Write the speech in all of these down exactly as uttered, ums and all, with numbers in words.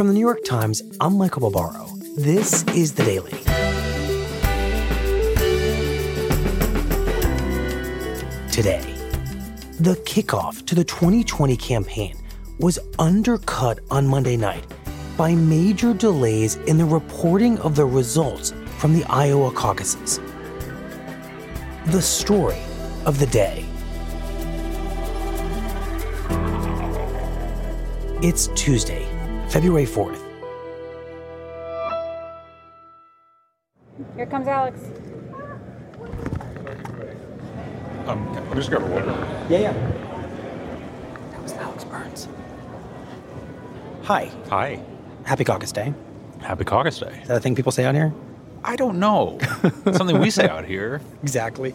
From the New York Times, I'm Michael Barbaro. This is The Daily. Today, the kickoff to the twenty twenty campaign was undercut on Monday night by major delays in the reporting of the results from the Iowa caucuses. The story of the day. It's Tuesday, February fourth. Here comes Alex. Um, let me just grab a water. Yeah, yeah. That was Alex Burns. Hi. Hi. Happy Caucus Day. Happy Caucus Day. Is that a thing people say out here? I don't know. It's something we say out here. Exactly.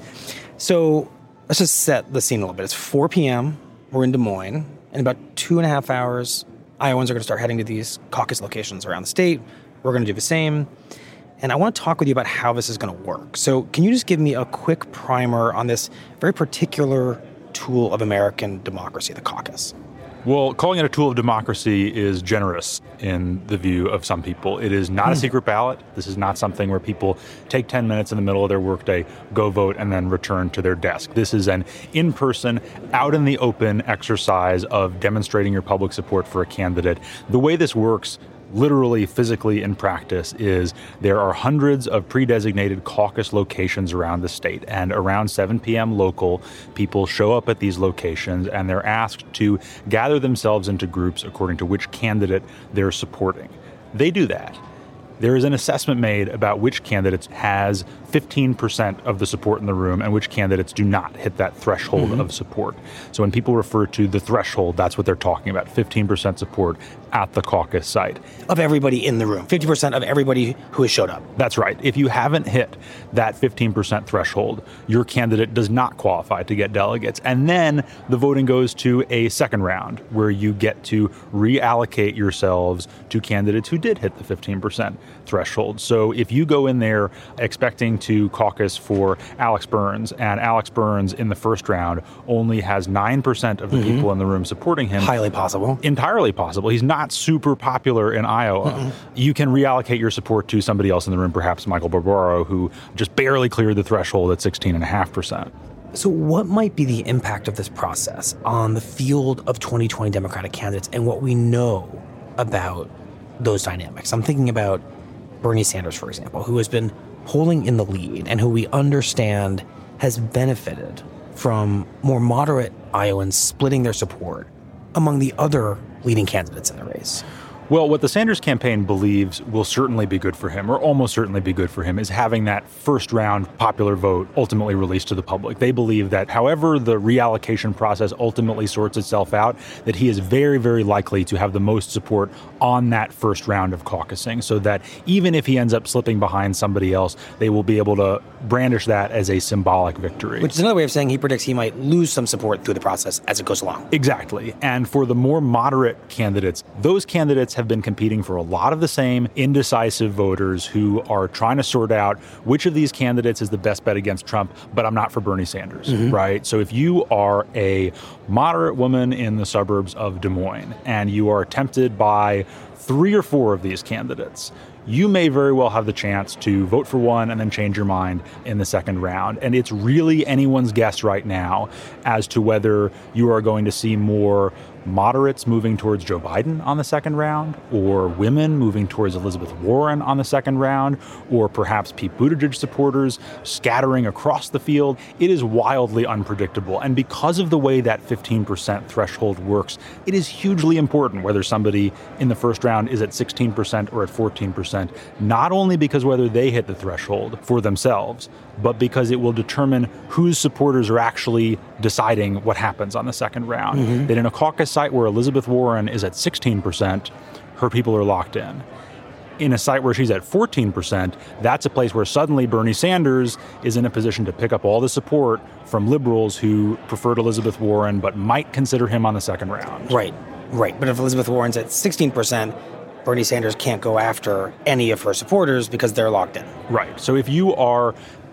So let's just set the scene a little bit. It's four p.m. We're in Des Moines. In about two and a half hours, Iowans are going to start heading to these caucus locations around the state. We're going to do the same. And I want to talk with you about how this is going to work. So can you just give me a quick primer on this very particular tool of American democracy, the caucus? Well, calling it a tool of democracy is generous in the view of some people. It is not hmm. a secret ballot. This is not something where people take ten minutes in the middle of their workday, go vote, and then return to their desk. This is an in-person, out in the open exercise of demonstrating your public support for a candidate. The way this works, literally, physically, in practice, is there are hundreds of pre-designated caucus locations around the state, and around seven p.m. local, people show up at these locations and they're asked to gather themselves into groups according to which candidate they're supporting. They do that. There is an assessment made about which candidates has fifteen percent of the support in the room and which candidates do not hit that threshold mm-hmm. of support. So when people refer to the threshold, that's what they're talking about, fifteen percent support at the caucus site. Of everybody in the room, fifty percent of everybody who has showed up. That's right. If you haven't hit that fifteen percent threshold, your candidate does not qualify to get delegates. And then the voting goes to a second round where you get to reallocate yourselves to candidates who did hit the fifteen percent threshold. So if you go in there expecting to caucus for Alex Burns, and Alex Burns in the first round only has nine percent of the mm-hmm. people in the room supporting him. Highly possible. Entirely possible. He's not super popular in Iowa. Mm-mm. You can reallocate your support to somebody else in the room, perhaps Michael Barbaro, who just barely cleared the threshold at sixteen point five percent. So what might be the impact of this process on the field of twenty twenty Democratic candidates and what we know about those dynamics? I'm thinking about Bernie Sanders, for example, who has been polling in the lead and who we understand has benefited from more moderate Iowans splitting their support among the other leading candidates in the race. Well, what the Sanders campaign believes will certainly be good for him, or almost certainly be good for him, is having that first round popular vote ultimately released to the public. They believe that however the reallocation process ultimately sorts itself out, that he is very, very likely to have the most support on that first round of caucusing, so that even if he ends up slipping behind somebody else, they will be able to brandish that as a symbolic victory. Which is another way of saying he predicts he might lose some support through the process as it goes along. Exactly. And for the more moderate candidates, those candidates have been competing for a lot of the same indecisive voters who are trying to sort out which of these candidates is the best bet against Trump, but I'm not for Bernie Sanders, mm-hmm. right? So if you are a moderate woman in the suburbs of Des Moines and you are tempted by three or four of these candidates, you may very well have the chance to vote for one and then change your mind in the second round. And it's really anyone's guess right now as to whether you are going to see more moderates moving towards Joe Biden on the second round, or women moving towards Elizabeth Warren on the second round, or perhaps Pete Buttigieg supporters scattering across the field. It is wildly unpredictable. And because of the way that fifteen percent threshold works, it is hugely important whether somebody in the first round is at sixteen percent or at fourteen percent, not only because whether they hit the threshold for themselves, but because it will determine whose supporters are actually deciding what happens on the second round. Mm-hmm. That in a caucus site where Elizabeth Warren is at sixteen percent, her people are locked in. In a site where she's at fourteen percent, that's a place where suddenly Bernie Sanders is in a position to pick up all the support from liberals who preferred Elizabeth Warren but might consider him on the second round. Right, right. But if Elizabeth Warren's at sixteen percent, Bernie Sanders can't go after any of her supporters because they're locked in. Right. So if you are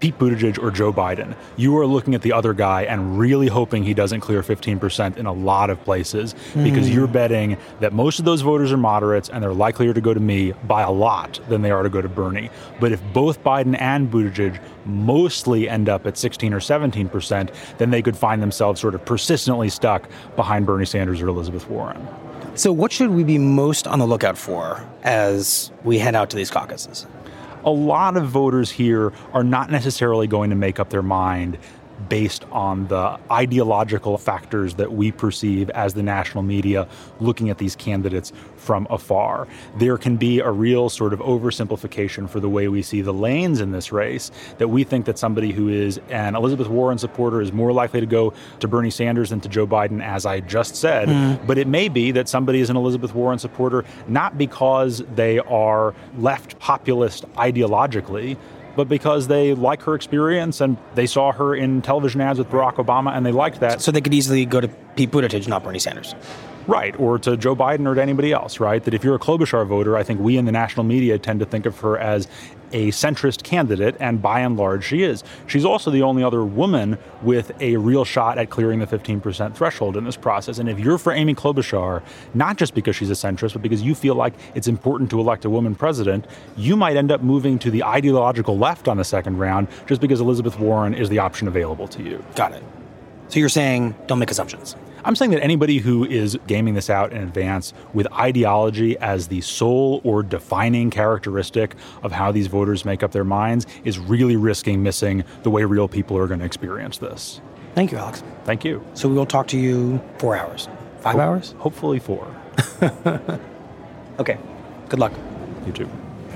Pete Buttigieg or Joe Biden, you are looking at the other guy and really hoping he doesn't clear fifteen percent in a lot of places because mm. you're betting that most of those voters are moderates and they're likelier to go to me by a lot than they are to go to Bernie. But if both Biden and Buttigieg mostly end up at sixteen or seventeen percent, then they could find themselves sort of persistently stuck behind Bernie Sanders or Elizabeth Warren. So what should we be most on the lookout for as we head out to these caucuses? A lot of voters here are not necessarily going to make up their mind based on the ideological factors that we perceive as the national media looking at these candidates from afar. There can be a real sort of oversimplification for the way we see the lanes in this race, that we think that somebody who is an Elizabeth Warren supporter is more likely to go to Bernie Sanders than to Joe Biden, as I just said. Mm. But it may be that somebody is an Elizabeth Warren supporter not because they are left populist ideologically, but because they like her experience and they saw her in television ads with Barack Obama and they liked that. So they could easily go to Pete Buttigieg, not Bernie Sanders. Right, or to Joe Biden or to anybody else, right? That if you're a Klobuchar voter, I think we in the national media tend to think of her as a centrist candidate, and by and large she is. She's also the only other woman with a real shot at clearing the fifteen percent threshold in this process. And if you're for Amy Klobuchar, not just because she's a centrist, but because you feel like it's important to elect a woman president, you might end up moving to the ideological left on the second round just because Elizabeth Warren is the option available to you. Got it. So you're saying don't make assumptions. I'm saying that anybody who is gaming this out in advance with ideology as the sole or defining characteristic of how these voters make up their minds is really risking missing the way real people are going to experience this. Thank you, Alex. Thank you. So we will talk to you four hours. Five Ho- hours? Hopefully four. Okay. Good luck. You too.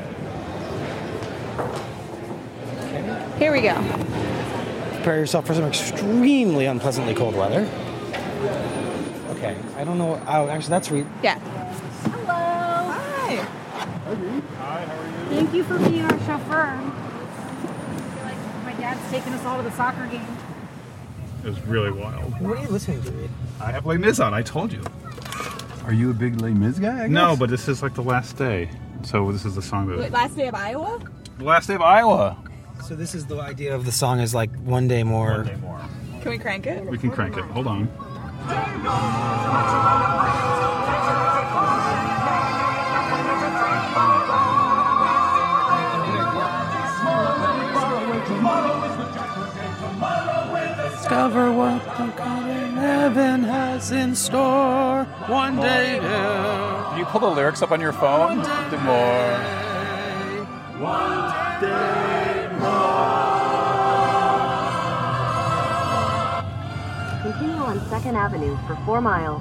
Here we go. Prepare yourself for some extremely unpleasantly cold weather. Okay, I don't know. Oh, actually, that's Reed. Yeah. Hello. Hi. Hi, Reed. Hi, how are you? Thank you for being our chauffeur. I feel like my dad's taking us all to the soccer game. It was really wild. What are you listening to, Reed? I have Les Mis on, I told you. Are you a big Les Mis guy, I guess? No, but this is like the last day. So this is the song that... Wait, last day of Iowa? The last day of Iowa. So this is the idea of the song is like one day more. One day more. Can we crank it? We can crank it. Hold on. Discover what the coming heaven has in store. One day there. Can you pull the lyrics up on your phone? One day more. One day more. Continue on Second Avenue for four miles.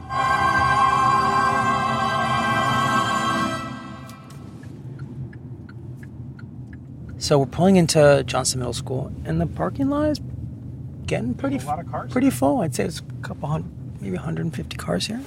So we're pulling into Johnston Middle School, and the parking lot is getting pretty, a lot of cars pretty full. I'd say it's a couple hundred, maybe one hundred fifty cars here.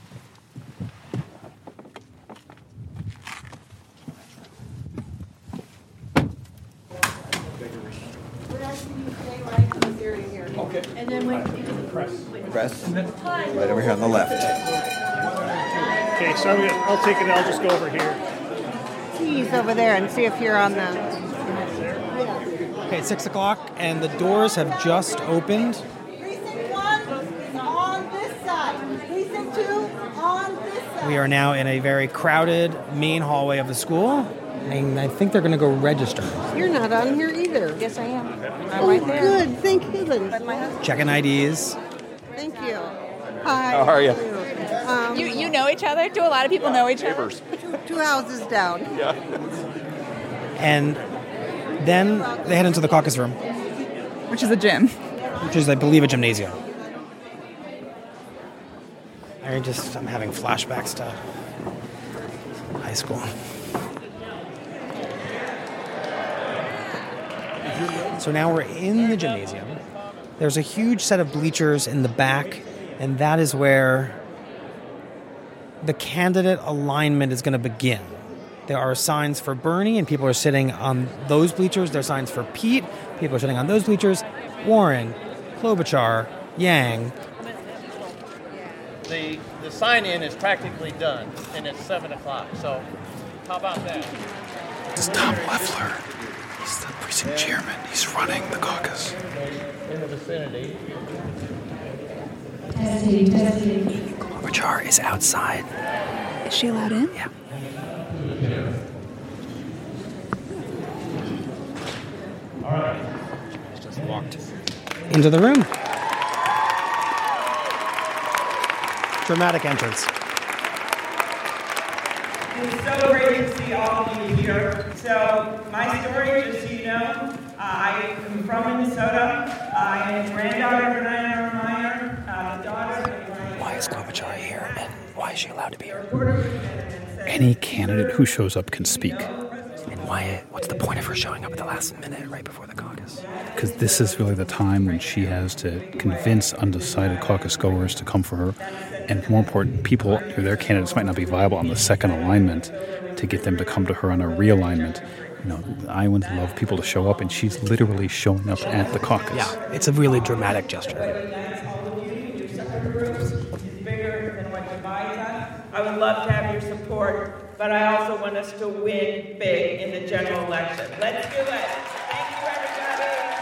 Okay. And then when press. Press. Right over here on the left. Okay, so I'm gonna, I'll take it. I'll just go over here. Keys over there and see if you're on the... Okay, it's six o'clock, and the doors have just opened. Precinct one is on this side. Precinct two on this side. We are now in a very crowded main hallway of the school, and I think they're going to go register. You're not on here either. Yes, I am. I'm Oh, right there. good. Thank heavens. But my husband... Checking I Ds. Thank you. Hi. How are you? Um, You, you know each other? Do a lot of people know each other? two, two houses down. And then they head into the caucus room, Which is a gym. which is, I believe, a gymnasium. I just, I'm having flashbacks to high school. So now we're in the gymnasium. There's a huge set of bleachers in the back, and that is where the candidate alignment is going to begin. There are signs for Bernie, and people are sitting on those bleachers. There are signs for Pete. People are sitting on those bleachers. Warren, Klobuchar, Yang. The the sign-in is practically done, and it's seven o'clock. So, how about that? It's Tom Leffler. He's the precinct chairman. He's running the caucus. In the vicinity. Klobuchar is outside. Is she allowed in? Yeah. She's just walked into the room. Dramatic entrance. It's so great to see all of you here. So, my story, just so you know, uh, I am from Minnesota. I am granddaughter of Renee Meyer, uh, daughter of Why is Klobuchar here, and why is she allowed to be here? Any candidate who shows up can speak. And why? What's the point of her showing up at the last minute, right before the caucus? Because this is really the time when she has to convince undecided caucus goers to come for her. And more important, people who their candidates might not be viable on the second alignment, to get them to come to her on a realignment. You know, the Iowans love people to show up, and she's literally showing up at the caucus. Yeah, it's a really dramatic gesture. I would love to have your support, but I also want us to win big in the general election. Let's do it. Thank you, everybody.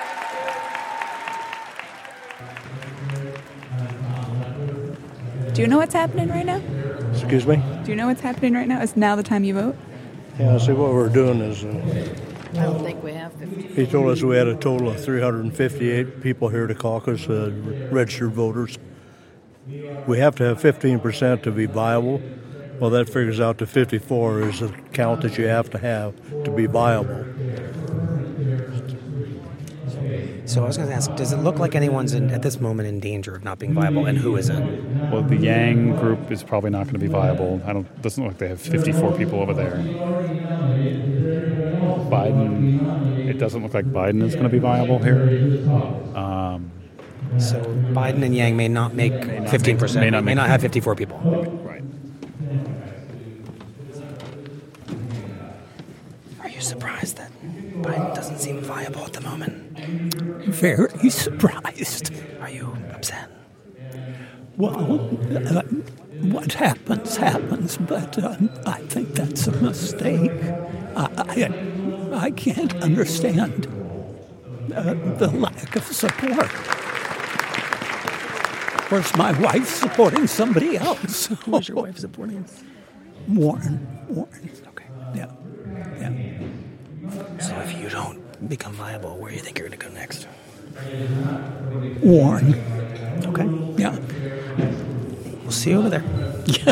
Do you know what's happening right now? Excuse me? Do you know what's happening right now? Is now the time you vote? Yeah, see, what we're doing is... Uh, I don't think we have fifty. he told us we had a total of three hundred fifty-eight people here to caucus, uh, registered voters. We have to have fifteen percent to be viable. Well, that figures out to fifty-four is the count that you have to have to be viable. So I was going to ask, does it look like anyone's in, at this moment in danger of not being viable, and who is it? Well, the Yang group is probably not going to be viable. I don't. Doesn't look like they have fifty-four people over there. Biden. It doesn't look like Biden is going to be viable here. Um, so Biden and Yang may not make fifteen percent. May not, may not have fifty-four people. Right. Are you surprised that Biden doesn't seem viable at the moment? Very surprised. Are you upset? Well, uh, what happens, happens, but uh, I think that's a mistake. I, I, I can't understand uh, the lack of support. Of course, my wife's supporting somebody else. Who's your wife supporting? Warren. Warren. Okay. Yeah. Yeah. So if you don't become viable, where do you think you're going to go next? Warren. Okay. Yeah. We'll see you over there. Yeah.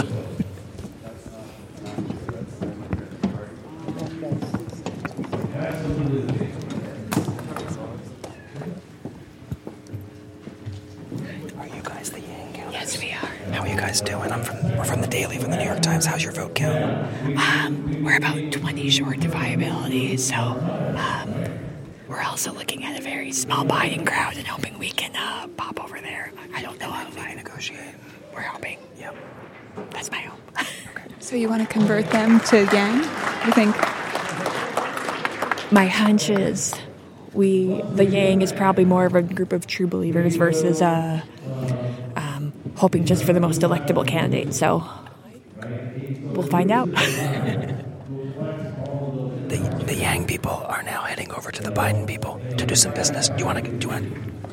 Are you guys the Yang counters? Yes, we are. How are you guys doing? I'm from we're from the Daily, from the New York Times. How's your vote count? Um, we're about twenty short to viability, so um, we're also looking at a very small Biden crowd and hoping we can uh, pop over there. I don't know how we negotiate. We're hoping. Yep. That's my hope. Okay. So you want to convert them to Yang? You think? My hunch is we the Yang is probably more of a group of true believers versus uh, um, hoping just for the most electable candidate. So we'll find out. the the Yang people are now heading over to the Biden people to do some business. Do you want to? Do you want?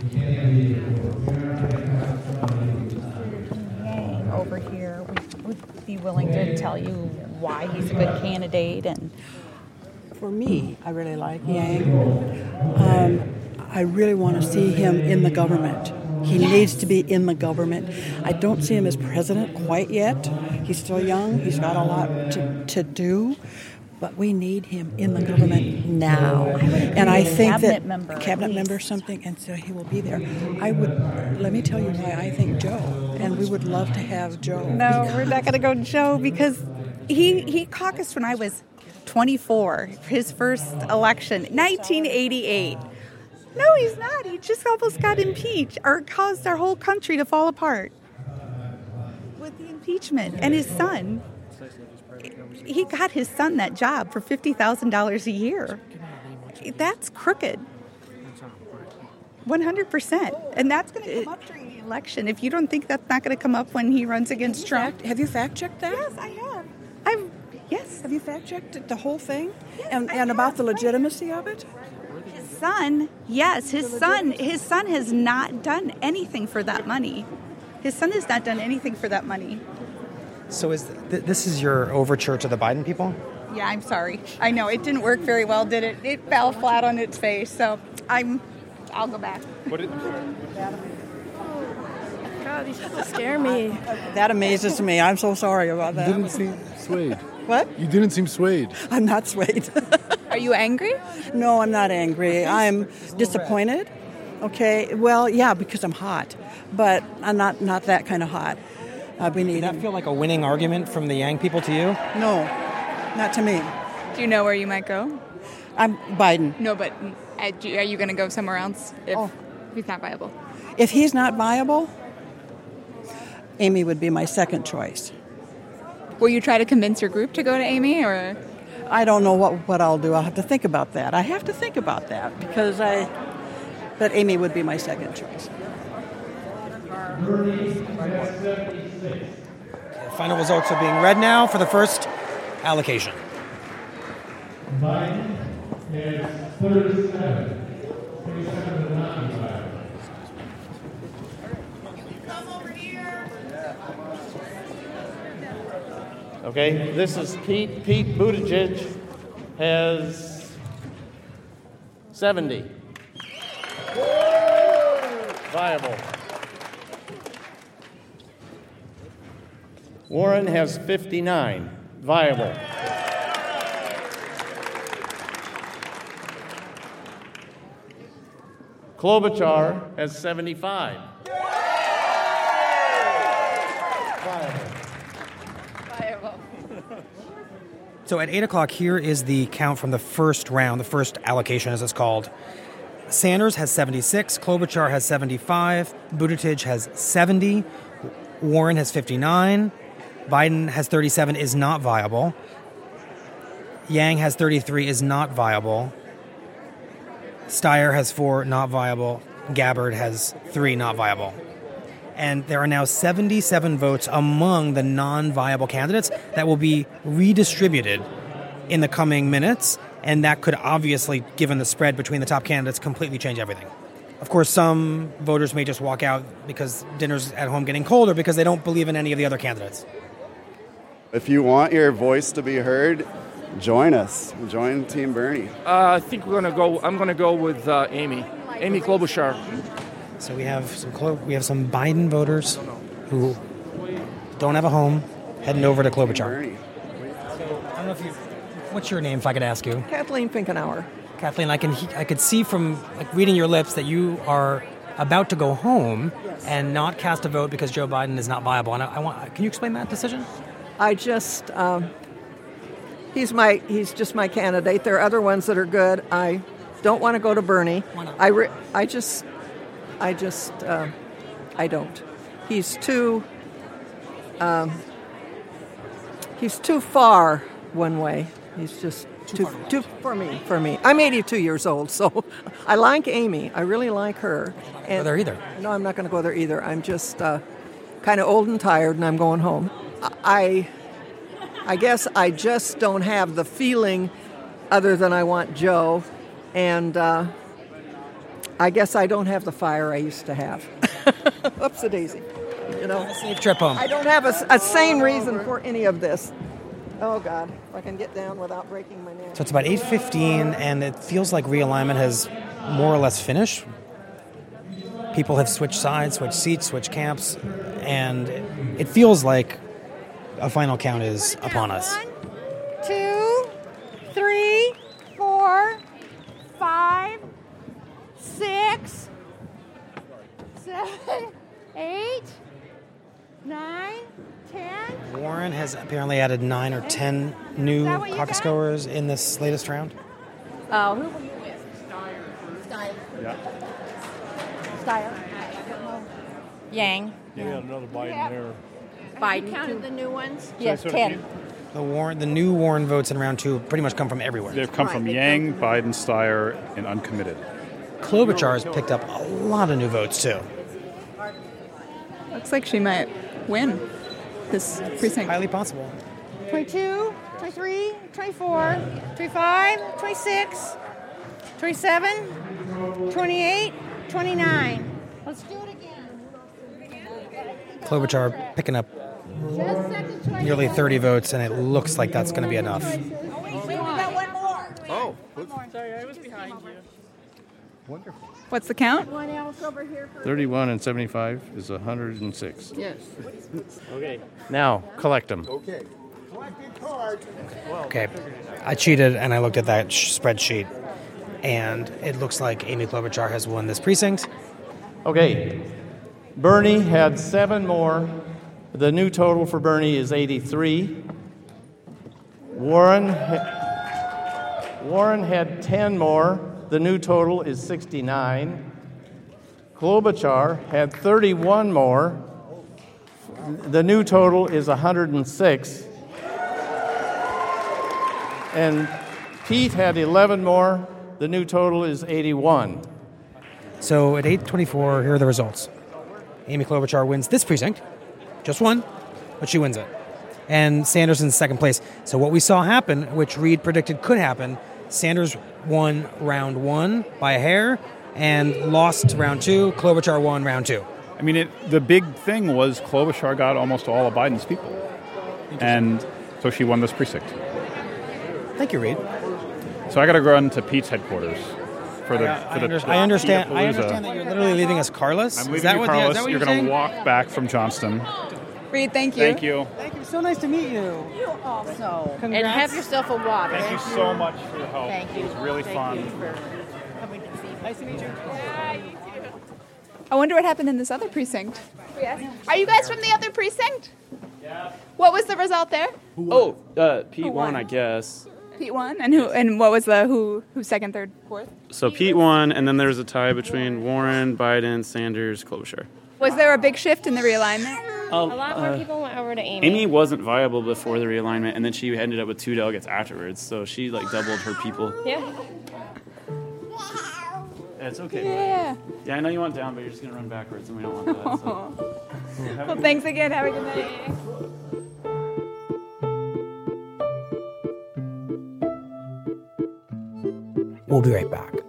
Over here would, would be willing to tell you why he's a good candidate. And for me, I really like Yang. Um, I really want to see him in the government. He yes. needs to be in the government. I don't see him as president quite yet. He's still young. He's got a lot to, to do. But we need him in the government now. I and I think cabinet that member, cabinet member something, and so he will be there. I would let me tell you why I think Joe, and we would love to have Joe. No, we're not going to go Joe because he he caucused when I was twenty-four, his first election, nineteen eighty-eight. No, he's not. He just almost got impeached or caused our whole country to fall apart with the impeachment. And his son. He got his son that job for fifty thousand dollars a year. That's crooked. one hundred percent. And that's going to come up during the election. If you don't think that's not going to come up when he runs against Trump. Fact, have you fact-checked that? Yes, I have. I've, yes. Have you fact-checked the whole thing? and and about the legitimacy of it? His son, yes, his son, his son has not done anything for that money. His son has not done anything for that money. So is th- this is your overture to the Biden people? Yeah, I'm sorry. I know it didn't work very well, did it? It fell flat on its face. So I'm, I'll go back. What did, God, these people scare me. That amazes me. I'm so sorry about that. You didn't seem swayed. What? You didn't seem swayed. I'm not swayed. Are you angry? No, I'm not angry. I'm disappointed. Okay. Well, yeah, because I'm hot, but I'm not not that kind of hot. I've been eating. Did that feel like a winning argument from the Yang people to you? No, not to me. Do you know where you might go? I'm Biden. No, but uh, do- are you going to go somewhere else if Oh. he's not viable? If he's not viable, Amy would be my second choice. Will you try to convince your group to go to Amy, or? I don't know what, what I'll do. I'll have to think about that. I have to think about that because I, but Amy would be my second choice. Final results are being read now for the first allocation. Biden is thirty-seven. thirty-seven to ninety-five. Okay, this is Pete. Pete Buttigieg has seventy. Viable. Warren has fifty-nine. Viable. Klobuchar has seventy-five. So at eight o'clock, here is the count from the first round, the first allocation as it's called. Sanders has seventy-six, Klobuchar has seventy-five, Buttigieg has seventy, Warren has fifty-nine, Biden has thirty-seven, is not viable. Yang has thirty-three, is not viable. Steyer has four, not viable. Gabbard has three, not viable. And there are now seventy-seven votes among the non-viable candidates that will be redistributed in the coming minutes, and that could obviously, given the spread between the top candidates, completely change everything. Of course, some voters may just walk out because dinner's at home getting cold or because they don't believe in any of the other candidates. If you want your voice to be heard, join us. Join Team Bernie. Uh, I think we're gonna go. I'm gonna go with uh, Amy, Amy Klobuchar. So we have some Klo- we have some Biden voters who don't have a home heading over to Klobuchar. So I don't know if you. What's your name, if I could ask you? Kathleen Finkenauer. Kathleen, I can I could see from like reading your lips that you are about to go home Yes. and not cast a vote because Joe Biden is not viable. And I, I want. Can you explain that decision? I just, um, he's my, he's just my candidate. There are other ones that are good. I don't want to go to Bernie. Why not? I, re- I just, I just, uh, I don't. He's too, um, he's too far one way. He's just too, too, for me, for me. I'm eighty-two years old, so I like Amy. I really like her. Go there either. No, I'm not going to go there either. I'm just uh, kind of old and tired, and I'm going home. I, I guess I just don't have the feeling other than I want Joe, and uh, I guess I don't have the fire I used to have. Oops-a-daisy. You know, safe trip home. I don't have a, a sane reason for any of this. Oh, God, if I can get down without breaking my neck. So it's about eight fifteen, and it feels like realignment has more or less finished. People have switched sides, switched seats, switched camps, and it feels like a final count is upon us. Two, three, four, five, six, seven, eight, nine, ten. Warren has apparently added nine or ten new caucus goers in this latest round. Oh, who will you with? Steyer. Yeah. Steyer. Yang. You got another Biden there. Biden. You counted the new ones? Yes, ten. The Warren, the new Warren votes in round two pretty much come from everywhere. They've come from Yang, Biden, Steyer, and uncommitted. Klobuchar has picked up a lot of new votes too. Looks like she might win this precinct. Highly possible. twenty-two, twenty-three, twenty-four, twenty-five, twenty-six, twenty-seven, twenty-eight, twenty-nine. Let's do it again. Klobuchar picking up nearly thirty votes, and it looks like that's going to be enough. Oh, sorry, I was behind you. Wonderful. What's the count? thirty-one and seventy-five is one hundred six. Yes. Okay. Now, collect them. Okay. Okay, I cheated and I looked at that sh- spreadsheet, and it looks like Amy Klobuchar has won this precinct. Okay. Bernie had seven more. The new total for Bernie is eighty-three. Warren, ha- Warren had ten more. The new total is sixty-nine. Klobuchar had thirty-one more. The new total is one hundred six. And Pete had eleven more. The new total is eighty-one. So at eight twenty-four, here are the results. Amy Klobuchar wins this precinct, just one, but she wins it. And Sanders in second place. So what we saw happen, which Reed predicted could happen, Sanders won round one by a hair and lost round two. Klobuchar won round two. I mean, it, the big thing was Klobuchar got almost all of Biden's people. And so she won this precinct. Thank you, Reed. So I got to run to Pete's headquarters for the. I, for the, under, the I understand. Pizza I Palooza. understand that you're literally leaving us carless. I'm is leaving that you what, carless. Yeah, is that what you're you're, going to saying? walk back from Johnston. Reed, thank you. Thank you. Thank you. So nice to meet you. You also. And have yourself a water. Thank you so much for your help. Thank you. It was really Thank fun. you for coming to see me. Nice to meet you. I wonder what happened in this other precinct. Yes. Are you guys from the other precinct? Yeah. What was the result there? Oh, uh, Pete Who won, won? I guess. Pete won, and who? And what was the who? Who second, third, fourth? So Pete won, and then there was a tie between Warren, Biden, Sanders, Klobuchar. Was there a big shift in the realignment? A lot more people went over to Amy. Amy wasn't viable before the realignment, and then she ended up with two delegates afterwards. So she like doubled her people. Yeah. It's okay. Yeah. Yeah, I know you want down, but you're just gonna run backwards, and we don't want that. So. Well, thanks again. Have a good night. We'll be right back.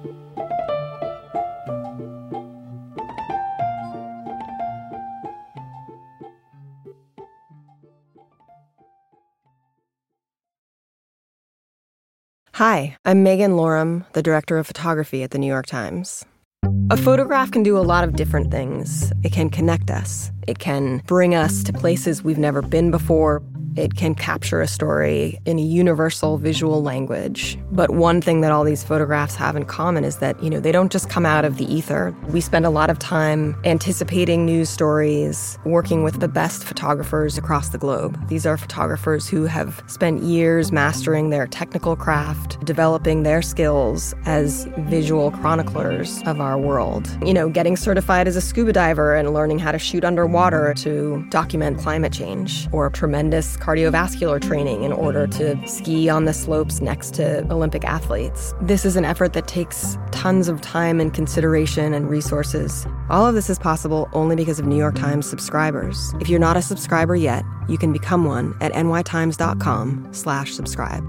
Hi, I'm Megan Lorum, the director of photography at the New York Times. A photograph can do a lot of different things. It can connect us. It can bring us to places we've never been before. It can capture a story in a universal visual language. But one thing that all these photographs have in common is that, you know, they don't just come out of the ether. We spend a lot of time anticipating news stories, working with the best photographers across the globe. These are photographers who have spent years mastering their technical craft, developing their skills as visual chroniclers of our world. You know, getting certified as a scuba diver and learning how to shoot underwater to document climate change, or tremendous cardiovascular training in order to ski on the slopes next to Olympic athletes. This is an effort that takes tons of time and consideration and resources. All of this is possible only because of New York Times subscribers. If you're not a subscriber yet, you can become one at nytimes.com slash subscribe.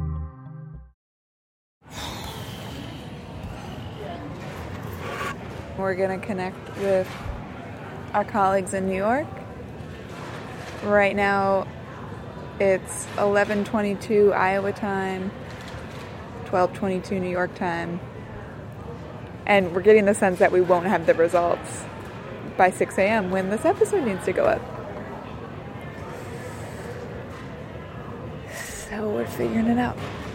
We're going to connect with our colleagues in New York. Right now, it's eleven twenty-two Iowa time, twelve twenty-two New York time. And we're getting the sense that we won't have the results by six a.m. when this episode needs to go up. So we're figuring it out.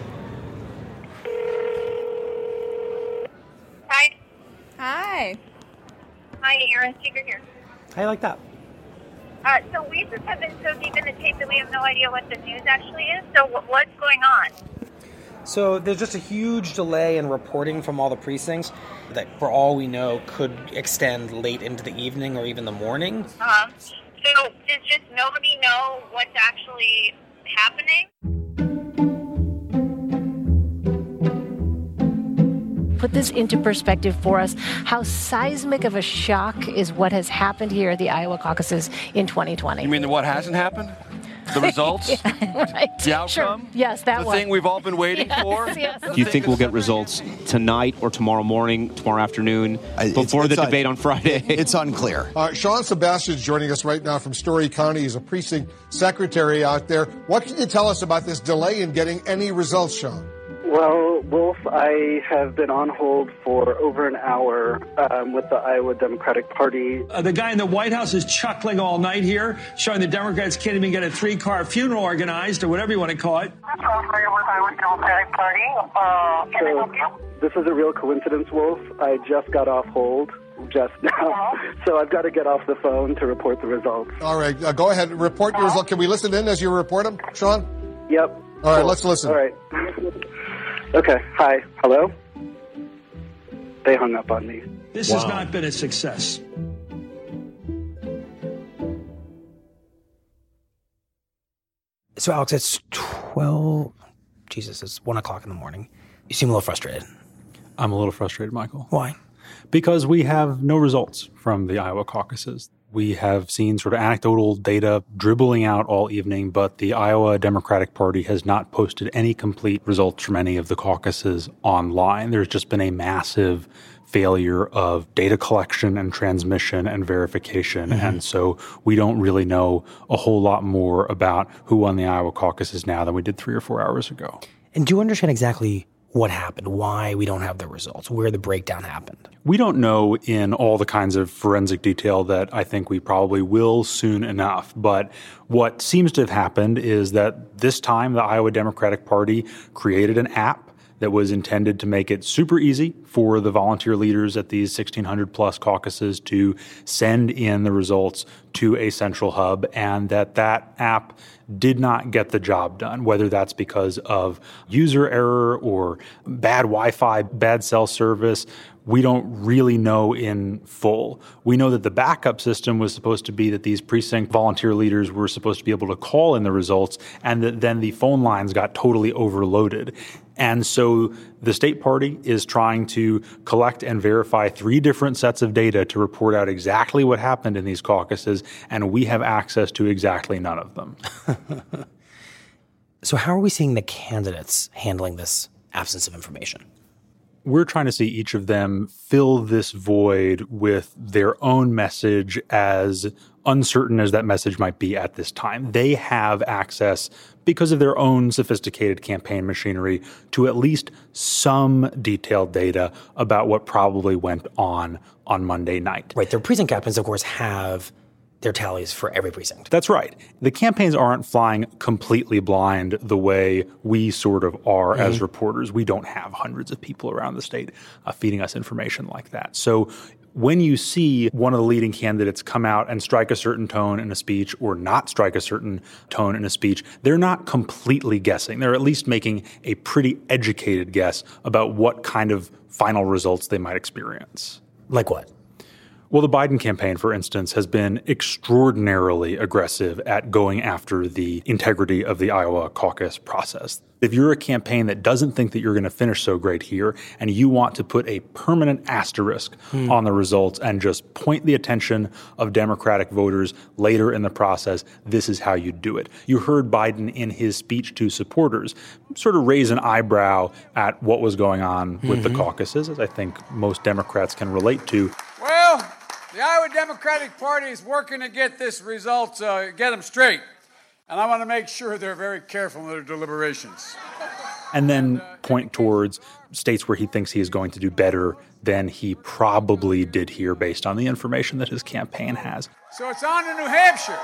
Hi. Hi. Hi, Aaron Seeger here. How you like that? Uh, so we just have been so deep in the tape that we have no idea what the news actually is. So w- what's going on? So there's just a huge delay in reporting from all the precincts that, for all we know, could extend late into the evening or even the morning. Uh-huh. So does just nobody know what's actually happening? Put this into perspective for us. How seismic of a shock is what has happened here at the Iowa caucuses in twenty twenty? You mean what hasn't happened? The results? Right. The outcome? Sure. Yes, that the one. The thing we've all been waiting yes, for? Yes. Do you think we'll get results tonight or tomorrow morning, tomorrow afternoon, before it's the un- debate on Friday? It's unclear. Uh, Sean Sebastian's joining us right now from Story County. He's a precinct secretary out there. What can you tell us about this delay in getting any results, Sean? Well, Wolf, I have been on hold for over an hour um, with the Iowa Democratic Party. Uh, the guy in the White House is chuckling all night here, showing the Democrats can't even get a three-car funeral organized, or whatever you want to call it. So, this is a real coincidence, Wolf. I just got off hold just now, so I've got to get off the phone to report the results. All right, uh, go ahead. Report your result. Can we listen in as you report them, Sean? Yep. All right, cool. let's listen. All right. Okay. Hi. Hello? They hung up on me. This wow. has not been a success. So, Alex, it's twelve. Jesus, it's one o'clock in the morning. You seem a little frustrated. I'm a little frustrated, Michael. Why? Because we have no results from the Iowa caucuses. We have seen sort of anecdotal data dribbling out all evening, but the Iowa Democratic Party has not posted any complete results from any of the caucuses online. There's just been a massive failure of data collection and transmission and verification. Mm-hmm. And so we don't really know a whole lot more about who won the Iowa caucuses now than we did three or four hours ago. And do you understand exactly what happened, why we don't have the results, where the breakdown happened? We don't know in all the kinds of forensic detail that I think we probably will soon enough. But what seems to have happened is that this time the Iowa Democratic Party created an app that was intended to make it super easy for the volunteer leaders at these sixteen hundred plus caucuses to send in the results to a central hub, and that that app did not get the job done, whether that's because of user error or bad Wi-Fi, bad cell service. We don't really know in full. We know that the backup system was supposed to be that these precinct volunteer leaders were supposed to be able to call in the results, and that then the phone lines got totally overloaded. And so the state party is trying to collect and verify three different sets of data to report out exactly what happened in these caucuses, and we have access to exactly none of them. So how are we seeing the candidates handling this absence of information? We're trying to see each of them fill this void with their own message, as uncertain as that message might be at this time. They have access, because of their own sophisticated campaign machinery, to at least some detailed data about what probably went on on Monday night. Right. Their precinct captains, of course, have their tallies for every precinct. That's right. The campaigns aren't flying completely blind the way we sort of are mm-hmm. as reporters. We don't have hundreds of people around the state uh, feeding us information like that. So when you see one of the leading candidates come out and strike a certain tone in a speech or not strike a certain tone in a speech, they're not completely guessing. They're at least making a pretty educated guess about what kind of final results they might experience. Like what? Well, the Biden campaign, for instance, has been extraordinarily aggressive at going after the integrity of the Iowa caucus process. If you're a campaign that doesn't think that you're going to finish so great here, and you want to put a permanent asterisk hmm. on the results and just point the attention of Democratic voters later in the process, this is how you do it. You heard Biden in his speech to supporters sort of raise an eyebrow at what was going on with mm-hmm. the caucuses, as I think most Democrats can relate to. Well, the Iowa Democratic Party is working to get this result, uh, get them straight. And I want to make sure they're very careful in their deliberations. And then point towards states where he thinks he is going to do better than he probably did here based on the information that his campaign has. So it's on to New Hampshire,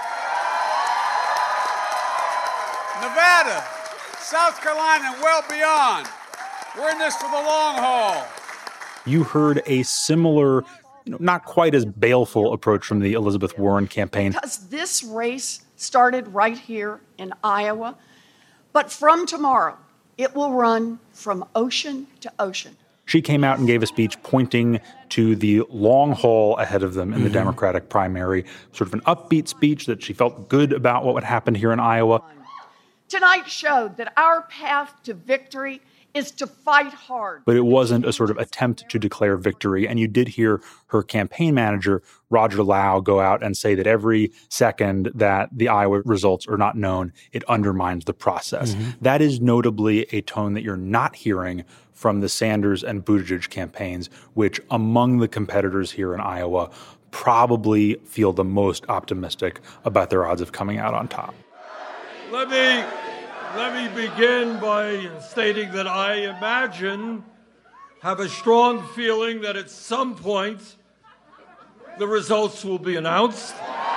Nevada, South Carolina, and well beyond. We're in this for the long haul. You heard a similar, you know, not quite as baleful approach from the Elizabeth Warren campaign. Because this race started right here in Iowa, but from tomorrow, it will run from ocean to ocean. She came out and gave a speech pointing to the long haul ahead of them in the mm-hmm. Democratic primary, sort of an upbeat speech that she felt good about what would happen here in Iowa. Tonight showed that our path to victory is to fight hard. But it wasn't a sort of attempt to declare victory. And you did hear her campaign manager, Roger Lau, go out and say that every second that the Iowa results are not known, it undermines the process. Mm-hmm. That is notably a tone that you're not hearing from the Sanders and Buttigieg campaigns, which among the competitors here in Iowa probably feel the most optimistic about their odds of coming out on top. Let me, let me begin by stating that I imagine, have a strong feeling that at some point the results will be announced.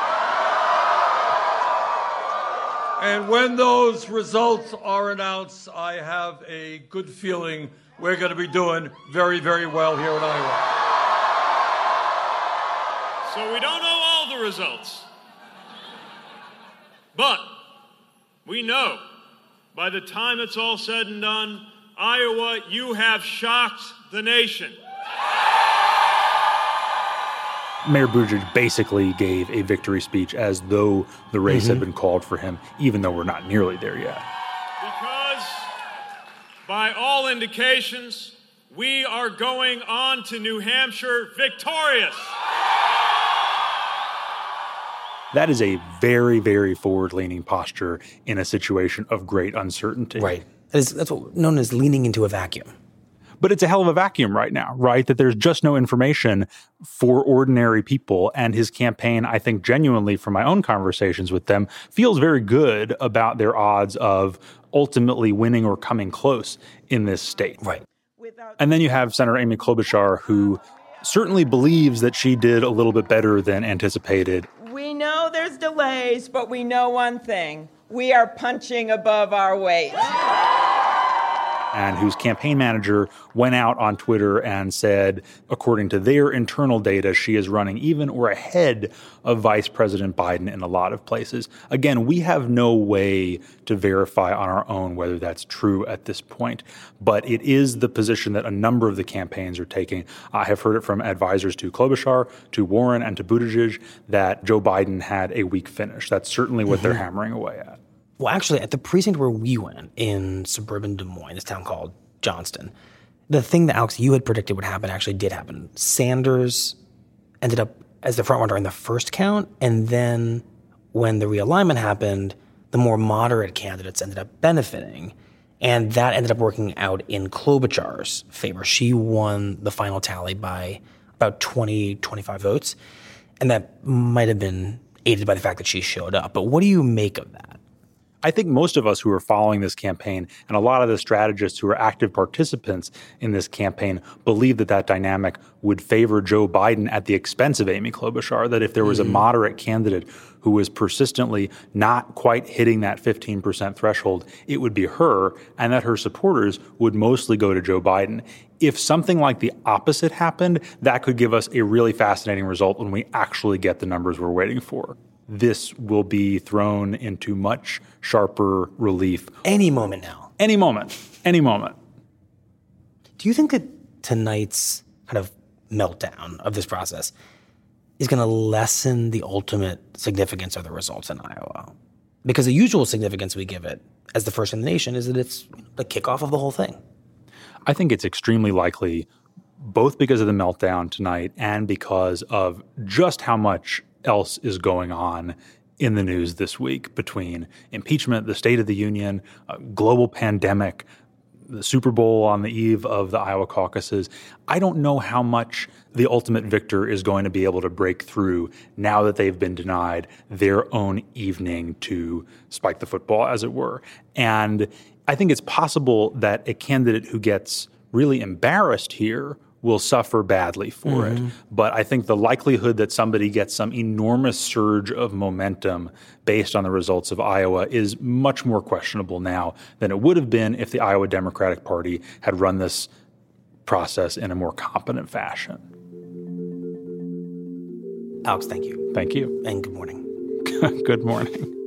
And when those results are announced, I have a good feeling we're going to be doing very, very well here in Iowa. So we don't know all the results, but we know by the time it's all said and done, Iowa, you have shocked the nation. Mayor Buttigieg basically gave a victory speech as though the race mm-hmm. had been called for him, even though we're not nearly there yet. Because by all indications, we are going on to New Hampshire victorious. That is a very, very forward-leaning posture in a situation of great uncertainty. Right. That is, that's what known as leaning into a vacuum. But it's a hell of a vacuum right now, right? That there's just no information for ordinary people. And his campaign, I think genuinely from my own conversations with them, feels very good about their odds of ultimately winning or coming close in this state. Right. And then you have Senator Amy Klobuchar, who certainly believes that she did a little bit better than anticipated. We know there's delays, but we know one thing. We are punching above our weight. And whose campaign manager went out on Twitter and said, according to their internal data, she is running even or ahead of Vice President Biden in a lot of places. Again, we have no way to verify on our own whether that's true at this point, but it is the position that a number of the campaigns are taking. I have heard it from advisors to Klobuchar, to Warren, and to Buttigieg that Joe Biden had a weak finish. That's certainly what mm-hmm. they're hammering away at. Well, actually, at the precinct where we went in suburban Des Moines, this town called Johnston, the thing that, Alex, you had predicted would happen actually did happen. Sanders ended up as the front runner in the first count, and then when the realignment happened, the more moderate candidates ended up benefiting, and that ended up working out in Klobuchar's favor. She won the final tally by about twenty, twenty-five votes, and that might have been aided by the fact that she showed up. But what do you make of that? I think most of us who are following this campaign and a lot of the strategists who are active participants in this campaign believe that that dynamic would favor Joe Biden at the expense of Amy Klobuchar, that if there was mm-hmm. a moderate candidate who was persistently not quite hitting that fifteen percent threshold, it would be her, and that her supporters would mostly go to Joe Biden. If something like the opposite happened, that could give us a really fascinating result when we actually get the numbers we're waiting for. This will be thrown into much sharper relief. Any moment now. Any moment. Any moment. Do you think that tonight's kind of meltdown of this process is going to lessen the ultimate significance of the results in Iowa? Because the usual significance we give it as the first in the nation is that it's the kickoff of the whole thing. I think it's extremely likely, both because of the meltdown tonight and because of just how much else is going on in the news this week between impeachment, the State of the Union, a global pandemic, the Super Bowl on the eve of the Iowa caucuses. I don't know how much the ultimate victor is going to be able to break through now that they've been denied their own evening to spike the football, as it were. And I think it's possible that a candidate who gets really embarrassed here will suffer badly for mm-hmm. it. But I think the likelihood that somebody gets some enormous surge of momentum based on the results of Iowa is much more questionable now than it would have been if the Iowa Democratic Party had run this process in a more competent fashion. Alex, thank you. Thank you. And good morning. Good morning.